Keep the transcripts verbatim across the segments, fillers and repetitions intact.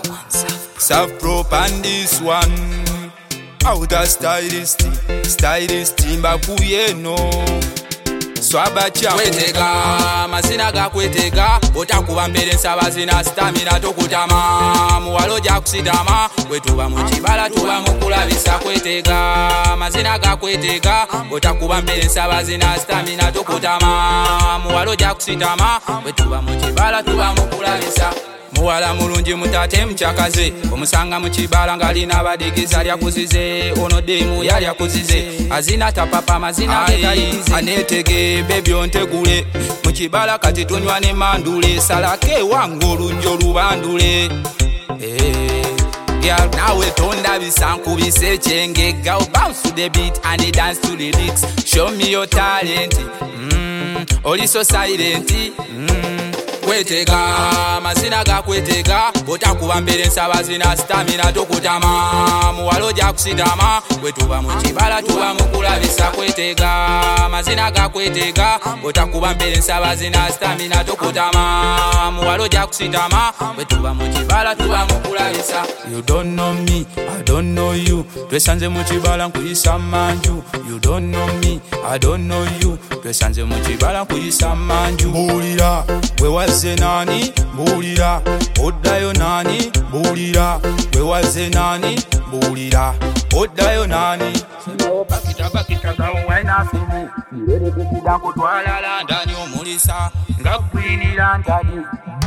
South Prop and this one. Outer stylist, stylist mbakuye no. Swaba cha kwetega mazina ga kwetega otakuba mbere nsaba zina stamina tokutama muwalo ja kusidama wetuba mu kibala tuba mukulabisa kwetega mazina ga kwetega otakuba mbere nsaba zina stamina tokutama muwalo ja kusidama wetuba mu kibala tuba mukulabisa muwala mulungi mutate mchakaze omusanga mu kibala ngalina badigiza lya kuzize ono demu yali akuzize azina tapapa mazina gekayize anetege bebyo ntegule mu kibala kati tunywa ne mandule salake wangu olunjo lubandule eh girl nawe tonda bisanku bisechenge go bounce to the beat and dance to the lyrics show me your talent mm oli so silent mm kwetega mazina ga kwetega otakuba mbere nsaba zina stamina tokutama muwalo ja kusidama wetuba mu kibala tuba mukulabisa kwetega mazina ga kwetega otakuba mbere nsaba zina stamina tokutama muwalo ja kusidama wetuba mu kibala tuba mukulabisa. You don't know me, I don't know you. Twesanze mu kibala nkuyisa manju. You don't know me, I don't know you. Twesanze mu kibala nkuyisa manju. Bulira we waze nani bulira oddayo nani bulira we waze nani bulira oddayo nani bakita bakita gawaina fimu yere kukida kutwala ndani omulisa ngagwinira ndani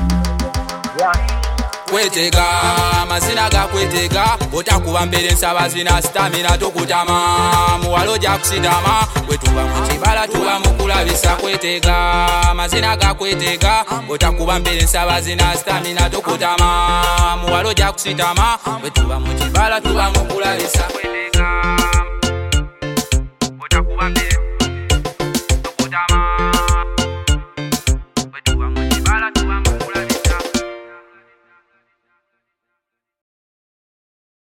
kwetega mazina ga kwetega otakuba mbere nsaba zina stamina tokutama muwalo ja kusidama wetuba mu kibala tuba mukulabisa kwetega mazina ga kwetega otakuba mbere nsaba zina stamina tokutama muwalo ja kusidama wetuba mu kibala tuba mukulabisa kwetega.